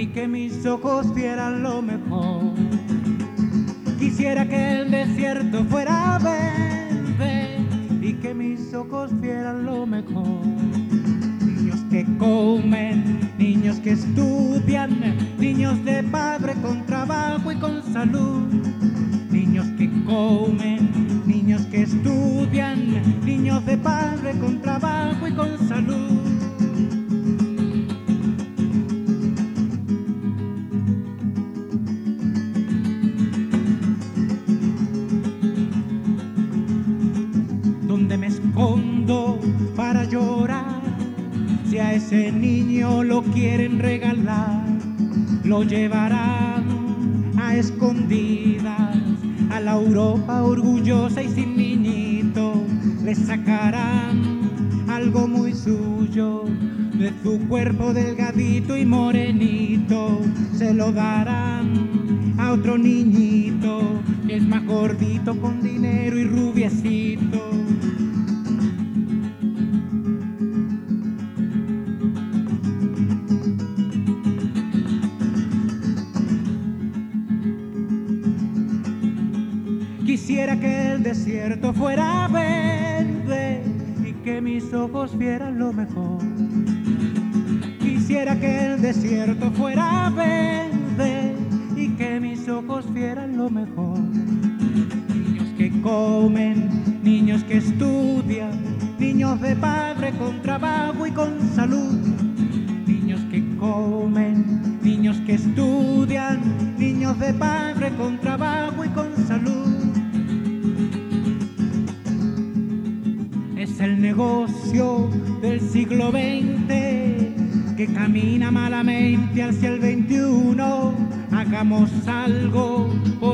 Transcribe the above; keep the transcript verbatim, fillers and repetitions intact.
que mis ojos vieran lo mejor. Quisiera que el desierto fuera verde y que mis ojos vieran lo mejor. Niños que comen, niños que estudian, niños de padre con trabajo y con salud. Niños que comen, niños que estudian, niños de padre con trabajo y con salud. ¿Dónde me escondo para llorar? Si a ese niño lo quieren regalar, lo llevarán a escondidas a la Europa orgullosa y sin niñito. Le sacarán algo muy suyo de su cuerpo delgadito y morenito. Se lo darán a otro niñito que es más gordito, con dinero y rubiecito. Quisiera que el desierto fuera verde y que mis ojos vieran lo mejor. Quisiera que el desierto fuera verde y que mis ojos vieran lo mejor. Niños que comen, niños que estudian, niños de padre con trabajo y con salud. Niños que comen, niños que estudian, niños de padre con trabajo y con salud. Es el negocio del siglo veinte que camina malamente hacia el veintiuno. Hagamos algo por